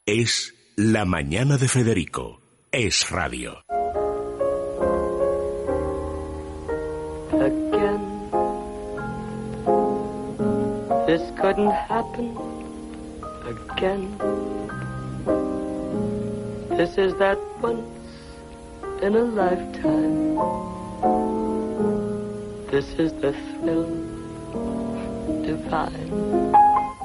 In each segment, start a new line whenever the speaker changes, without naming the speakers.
Es La Mañana de Federico. Es radio.
Again, this couldn't happen again. This is that once in a lifetime. This is the thrill divine.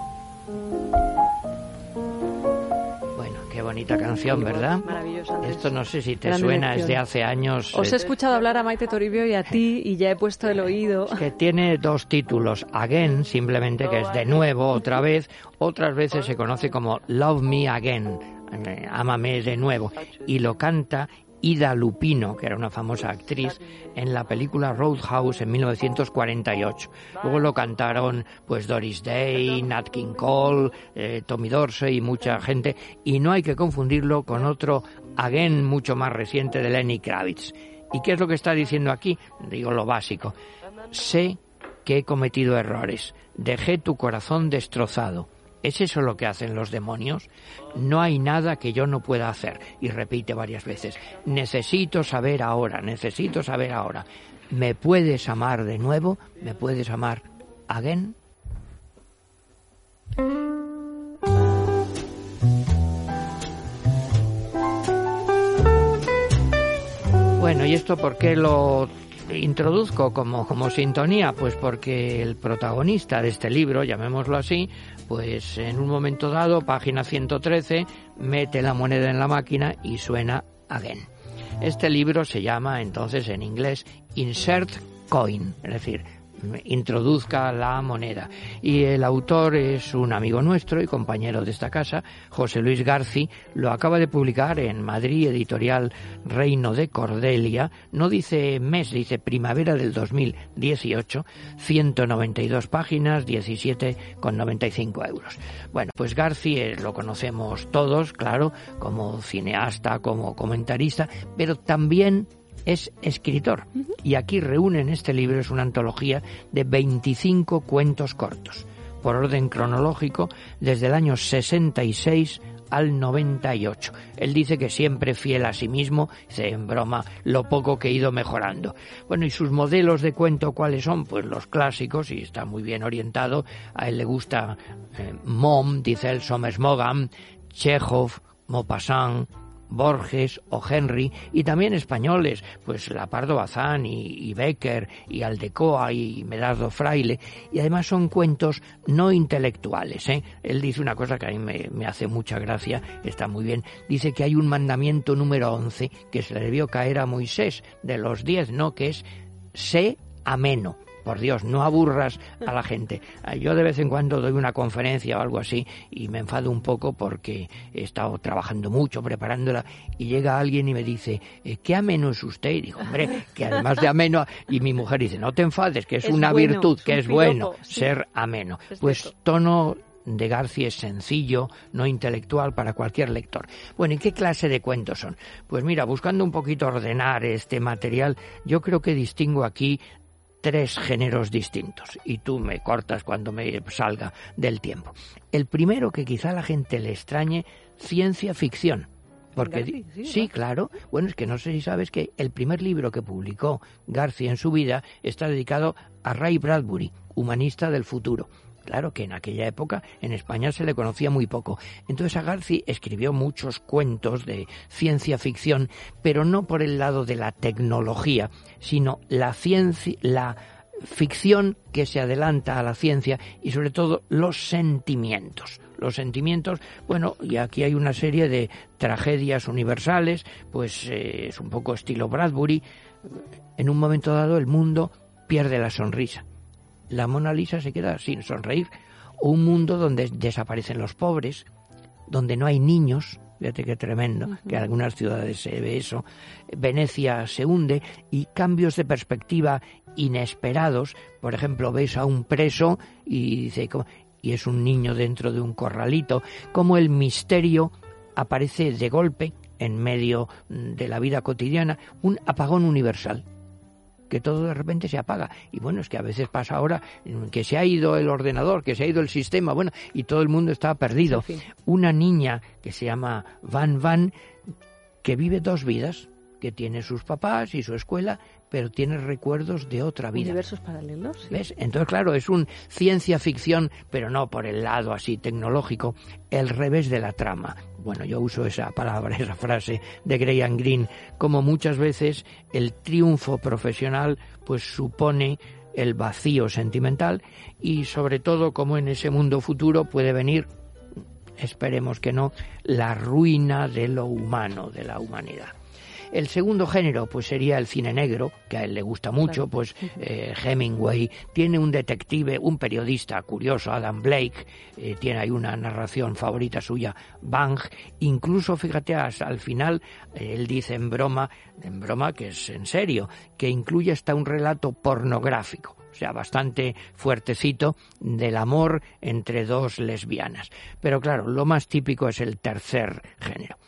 Qué bonita canción, ¿verdad?
Maravillosa.
Esto no sé si te suena, es de hace años.
Os he escuchado hablar a Maite Toribio y a ti y ya he puesto el oído.
Que tiene dos títulos, Again, simplemente que es de nuevo, otra vez. Otras veces se conoce como Love Me Again, Ámame de nuevo. Y lo canta Ida Lupino, que era una famosa actriz, en la película Roadhouse en 1948. Luego lo cantaron pues Doris Day, Nat King Cole, Tommy Dorsey y mucha gente. Y no hay que confundirlo con otro Again mucho más reciente de Lenny Kravitz. ¿Y qué es lo que está diciendo aquí? Digo lo básico. Sé que he cometido errores. Dejé tu corazón destrozado. ¿Es eso lo que hacen los demonios? No hay nada que yo no pueda hacer. Y repite varias veces. Necesito saber ahora. ¿Me puedes amar de nuevo? ¿Me puedes amar again? Bueno, ¿y esto por qué lo introduzco como sintonía? Pues porque el protagonista de este libro, llamémoslo así, pues en un momento dado, página 113, mete la moneda en la máquina y suena again. Este libro se llama entonces en inglés Insert Coin, es decir, introduzca la moneda. Y el autor es un amigo nuestro y compañero de esta casa, José Luis Garci. Lo acaba de publicar en Madrid, editorial Reino de Cordelia. No dice mes, dice primavera del 2018, 192 páginas, 17,95 euros. Bueno, pues Garci lo conocemos todos, claro, como cineasta, como comentarista, pero también es escritor. Y aquí reúne en este libro, es una antología de 25 cuentos cortos, por orden cronológico, desde el año 66 al 98. Él dice que siempre fiel a sí mismo, dice en broma, lo poco que he ido mejorando. Bueno, ¿y sus modelos de cuento cuáles son? Pues los clásicos, y está muy bien orientado. A él le gusta Mom, dice él, Sommers Morgan, Chekhov, Maupassant, Borges o Henry, y también españoles, pues Pardo Bazán y Bécquer y Aldecoa y Medardo Fraile, y además son cuentos no intelectuales, ¿eh? Él dice una cosa que a mí me hace mucha gracia, está muy bien, dice que hay un mandamiento número 11 que se le debió caer a Moisés de los 10, ¿no? Que es sé ameno. Por Dios, no aburras a la gente. Yo de vez en cuando doy una conferencia o algo así y me enfado un poco porque he estado trabajando mucho, preparándola, y llega alguien y me dice, ¿qué ameno es usted? Y digo, hombre, que además de ameno... Y mi mujer dice, no te enfades, que es una bueno, virtud, que es bueno ser ameno. Pues tono de Garci es sencillo, no intelectual para cualquier lector. Bueno, ¿y qué clase de cuentos son? Pues mira, buscando un poquito ordenar este material, yo creo que distingo aquí 3 géneros distintos, y tú me cortas cuando me salga del tiempo. El primero, que quizá a la gente le extrañe, ciencia ficción. Porque Garci, sí, claro. Bueno, es que no sé si sabes que el primer libro que publicó Garci en su vida está dedicado a Ray Bradbury, humanista del futuro. Claro que en aquella época en España se le conocía muy poco. Entonces a Garci escribió muchos cuentos de ciencia ficción, pero no por el lado de la tecnología, sino la ficción que se adelanta a la ciencia y sobre todo los sentimientos. Los sentimientos, bueno, y aquí hay una serie de tragedias universales, pues es un poco estilo Bradbury. En un momento dado el mundo pierde la sonrisa. La Mona Lisa se queda sin sonreír. O un mundo donde desaparecen los pobres, donde no hay niños, fíjate qué tremendo, que en algunas ciudades se ve eso. Venecia se hunde, y cambios de perspectiva inesperados. Por ejemplo, ves a un preso y dice, y es un niño dentro de un corralito, como el misterio aparece de golpe en medio de la vida cotidiana, un apagón universal. que todo de repente se apaga. Y bueno, es que a veces pasa ahora que se ha ido el ordenador, que se ha ido el sistema, bueno, y todo el mundo está perdido.
Sí, sí.
Una niña que se llama Van, que vive 2 vidas, que tiene sus papás y su escuela, pero tiene recuerdos de otra vida.
Universos paralelos. Sí.
¿Ves? Entonces, claro, es un ciencia ficción, pero no por el lado así tecnológico, el revés de la trama. Bueno, yo uso esa palabra, esa frase de Graham Greene, como muchas veces el triunfo profesional pues supone el vacío sentimental y sobre todo como en ese mundo futuro puede venir, esperemos que no, la ruina de lo humano, de la humanidad. El segundo género pues sería el cine negro, que a él le gusta mucho,
Claro.
pues Hemingway, tiene un detective, un periodista curioso, Adam Blake, tiene ahí una narración favorita suya, Bang, incluso fíjate al final, él dice en broma que es en serio, que incluye hasta un relato pornográfico. O sea, bastante fuertecito del amor entre 2 lesbianas. Pero claro, lo más típico es el tercer género.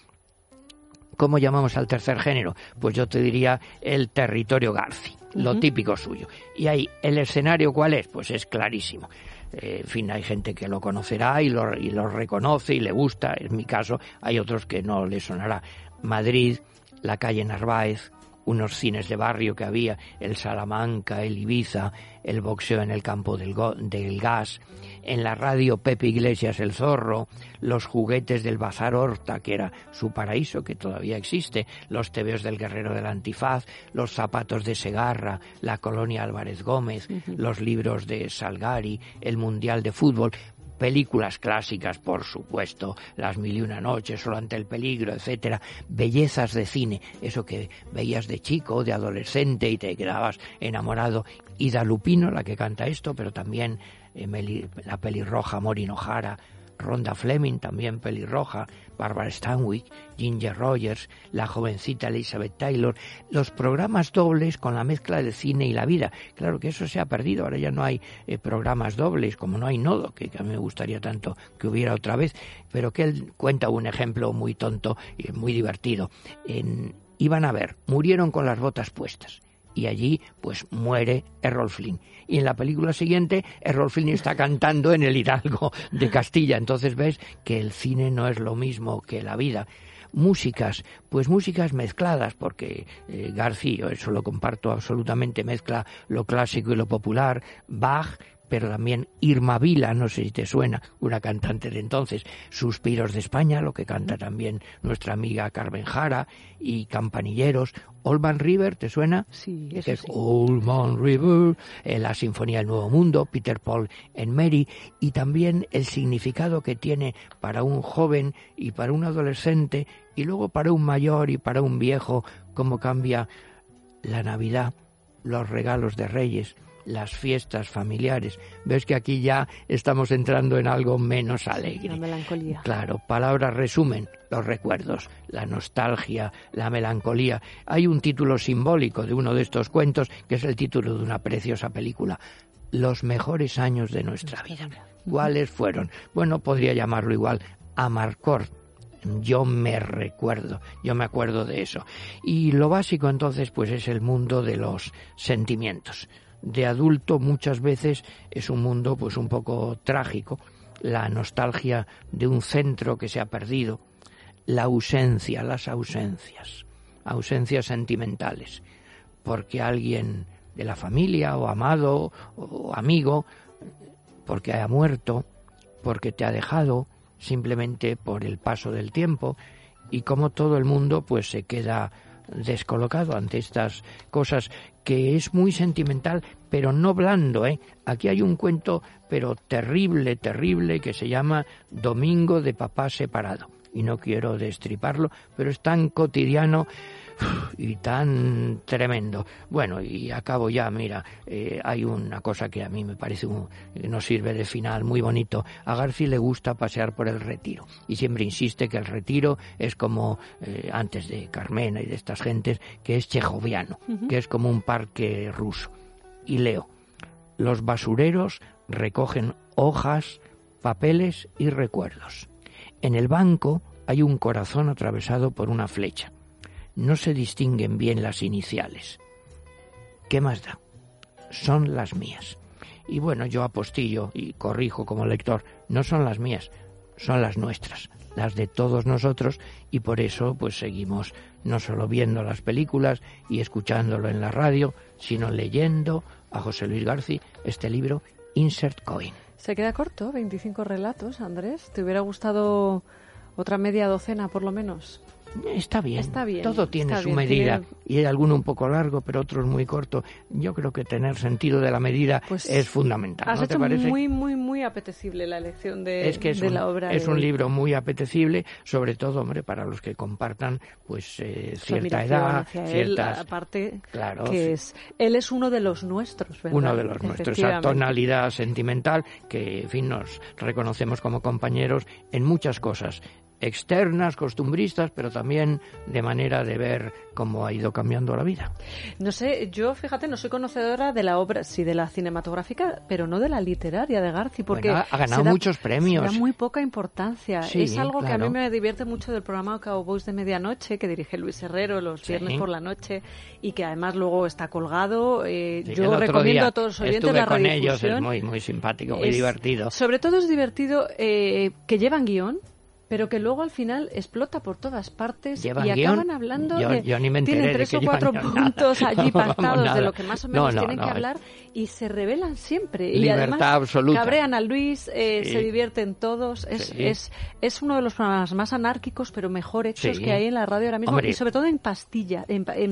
¿Cómo llamamos al tercer género? Pues yo te diría el territorio Garci, lo típico suyo. Y ahí, ¿el escenario cuál es? Pues es clarísimo. En fin, hay gente que lo conocerá y lo reconoce y le gusta. En mi caso, hay otros que no le sonará. Madrid, la calle Narváez, unos cines de barrio que había, el Salamanca, el Ibiza, el boxeo en el campo del gas, en la radio Pepe Iglesias el Zorro, los juguetes del Bazar Horta, que era su paraíso, que todavía existe, los tebeos del Guerrero del Antifaz, los zapatos de Segarra, la colonia Álvarez Gómez, los libros de Salgari, el Mundial de Fútbol, películas clásicas, por supuesto, Las Mil y una Noches, Solo ante el peligro, etcétera, bellezas de cine, eso que veías de chico, de adolescente y te quedabas enamorado. Ida Lupino, la que canta esto, pero también la pelirroja Maureen O'Hara, Rhonda Fleming, también pelirroja, Barbara Stanwyck, Ginger Rogers, la jovencita Elizabeth Taylor, los programas dobles con la mezcla de cine y la vida. Claro que eso se ha perdido, ahora ya no hay programas dobles, como no hay Nodo, que a mí me gustaría tanto que hubiera otra vez, pero que él cuenta un ejemplo muy tonto y muy divertido. Iban a ver, murieron con las botas puestas. Y allí, pues, muere Errol Flynn. Y en la película siguiente, Errol Flynn está cantando en el Hidalgo de Castilla. Entonces ves que el cine no es lo mismo que la vida. Músicas, pues músicas mezcladas, porque Garci, yo eso lo comparto absolutamente, mezcla lo clásico y lo popular, Bach, pero también Irma Vila, no sé si te suena, una cantante de entonces, Suspiros de España, lo que canta también nuestra amiga Carmen Jara, y Campanilleros, Old Man River, ¿te suena?
Sí,
Que
eso
es
sí.
Old Man River, la Sinfonía del Nuevo Mundo, Peter Paul en Mary, y también el significado que tiene para un joven y para un adolescente, y luego para un mayor y para un viejo, cómo cambia la Navidad, los regalos de Reyes, las fiestas familiares. Ves que aquí ya estamos entrando en algo menos alegre.
La melancolía.
Claro, palabras resumen los recuerdos, la nostalgia, la melancolía. Hay un título simbólico de uno de estos cuentos que es el título de una preciosa película, Los mejores años de nuestra vida. ¿Cuáles fueron? Bueno, podría llamarlo igual Amarcord. Yo me acuerdo de eso. Y lo básico entonces pues es el mundo de los sentimientos. De adulto muchas veces es un mundo pues un poco trágico, la nostalgia de un centro que se ha perdido, la ausencia, las ausencias sentimentales, porque alguien de la familia o amado o amigo, porque ha muerto, porque te ha dejado, simplemente por el paso del tiempo, y como todo el mundo pues se queda descolocado ante estas cosas, que es muy sentimental, pero no blando, ¿eh? Aquí hay un cuento, pero terrible, que se llama Domingo de Papá Separado. Y no quiero destriparlo, pero es tan cotidiano y tan tremendo. Bueno, y acabo ya, mira, hay una cosa que a mí me parece nos sirve de final, muy bonito. A Garci le gusta pasear por el Retiro y siempre insiste que el Retiro es como, antes de Carmena y de estas gentes, que es chejoviano, que es como un parque ruso. Y leo, los basureros recogen hojas, papeles y recuerdos. En el banco hay un corazón atravesado por una flecha. No se distinguen bien las iniciales. ¿qué más da? Son las mías. Y bueno, yo apostillo y corrijo como lector, no son las mías, son las nuestras, las de todos nosotros, y por eso pues seguimos no solo viendo las películas y escuchándolo en la radio, sino leyendo a José Luis García este libro Insert Coin.
Se queda corto, 25 relatos, Andrés. ¿Te hubiera gustado otra media docena por lo menos?
Está bien, todo tiene
está
su
bien,
medida, y hay alguno un poco largo, pero otros muy corto. Yo creo que tener sentido de la medida es fundamental.
Has
¿No te
hecho
parece?
muy apetecible la elección de la obra.
Es un libro muy apetecible, sobre todo, hombre, para los que compartan pues cierta edad, ciertas...
Aparte,
claro,
que él es uno de los nuestros, ¿verdad?
Uno de los nuestros, esa tonalidad sentimental que, en fin, nos reconocemos como compañeros en muchas cosas externas, costumbristas, pero también de manera de ver cómo ha ido cambiando la vida.
No sé, yo, fíjate, no soy conocedora de la obra, sí de la cinematográfica, pero no de la literaria de García, porque
ha ganado muchos premios.
Da muy poca importancia.
Sí,
es algo
claro.
que a mí me divierte mucho del programa Cowboys de Medianoche, que dirige Luis Herrero los viernes por la noche, y que además luego está colgado. Yo recomiendo a todos los oyentes la redifusión.
Ellos, es muy simpático, muy divertido.
Sobre todo es divertido que llevan guión, pero que luego al final explota por todas partes y acaban hablando
yo ni me enteré
tienen 3 o 4 puntos allí pactados de lo que más o menos tienen que hablar y se revelan siempre.
Libertad
y además
absoluta.
Cabrean a Luis, se divierten todos. Es uno de los programas más anárquicos pero mejor hechos que hay en la radio ahora mismo. Hombre. Y sobre todo en pastilla,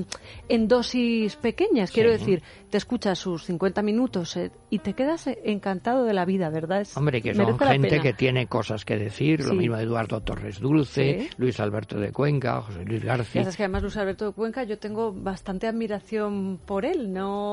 en dosis pequeñas. Quiero decir, te escuchas sus 50 minutos y te quedas encantado de la vida, ¿verdad?
Hombre, que son gente que tiene cosas que decir, lo mismo Eduardo Torres Dulce, Luis Alberto de Cuenca, José Luis García.
Ya sabes que además Luis Alberto de Cuenca yo tengo bastante admiración por él,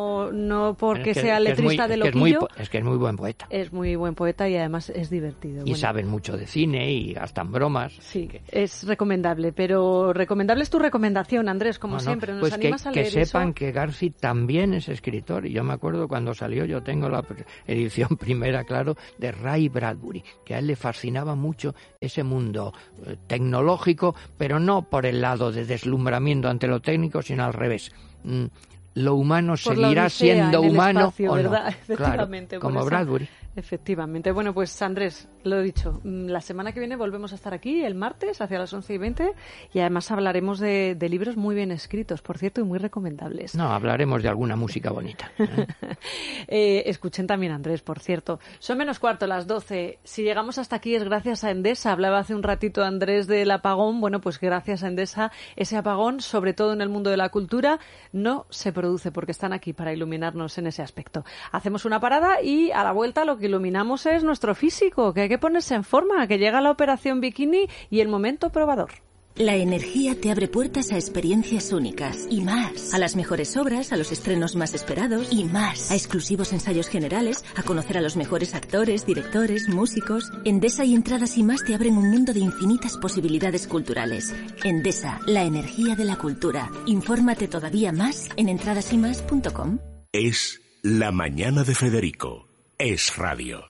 no porque sea letrista de loquillo.
Es que es muy buen poeta.
Es muy buen poeta y además es divertido.
Y saben mucho de cine y hasta en bromas.
Sí, es recomendable, pero recomendable es tu recomendación, Andrés, como siempre. Nos animas a leer
que sepan
eso.
Que García también es escritor, y yo me acuerdo cuando salió, yo tengo la edición primera, claro, de Ray Bradbury, que a él le fascinaba mucho ese mundo tecnológico, pero no por el lado de deslumbramiento ante lo técnico, sino al revés. Lo humano seguirá siendo humano,
espacio,
o
¿verdad?
no.
Efectivamente,
claro, como Bradbury.
Efectivamente. Bueno, pues Andrés, lo he dicho, la semana que viene volvemos a estar aquí, el martes, hacia las 11:20, y además hablaremos de libros muy bien escritos, por cierto, y muy recomendables.
No, hablaremos de alguna música bonita.
Escuchen también, Andrés, por cierto. Son menos cuarto, las 12. Si llegamos hasta aquí es gracias a Endesa. Hablaba hace un ratito Andrés del apagón. Bueno, pues gracias a Endesa, ese apagón, sobre todo en el mundo de la cultura, no se produce porque están aquí para iluminarnos en ese aspecto. Hacemos una parada y a la vuelta lo que iluminamos es nuestro físico, que hay que ponerse en forma, que llega la operación bikini y el momento probador.
La energía te abre puertas a experiencias únicas y más. A las mejores obras, a los estrenos más esperados y más. A exclusivos ensayos generales, a conocer a los mejores actores, directores, músicos. Endesa y Entradas y Más te abren un mundo de infinitas posibilidades culturales. Endesa, la energía de la cultura. Infórmate todavía más en entradasymas.com.
Es La Mañana de Federico. Es Radio.